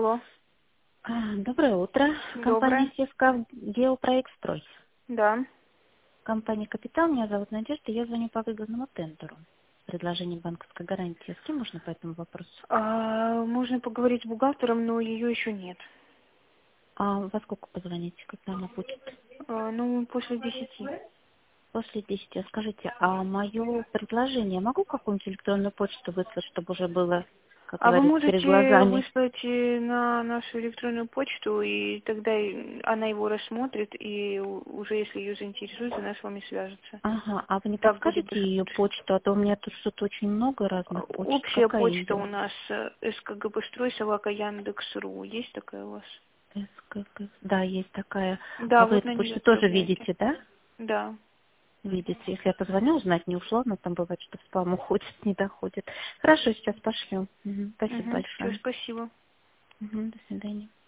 Алло. Доброе утро. Компания Доброе. «Севка Геопроектстрой». Да. Компания «Капитал». Меня зовут Надежда. Я звоню по выгодному тендеру. Предложение банковской гарантии. С кем можно по этому вопросу? Можно поговорить с бухгалтером, но ее еще нет. А во сколько позвоните, когда она будет? После 10. После 10. Скажите, а мое предложение могу какую-нибудь электронную почту выслать, чтобы уже было, как А вы говорится, перед можете глазами? выслать на нашу электронную почту, и тогда она его рассмотрит, и уже если ее заинтересует, она с вами свяжется. Ага, а вы не Так будет подскажете ее быстрее. почту? А то у меня тут что-то очень много разных почт. Общая Какая почта ее? у нас СКГБ-строй, собака Яндекс.ру. Есть такая у вас? Да, есть такая. А Да, вы вот эту на нее почту тоже отправляйте. видите, да? Да. Видите, если я позвоню, узнать не ушла, но там бывает, что в спам уходит, не доходит. Хорошо, сейчас пошлю. Спасибо Все, большое. спасибо. До свидания.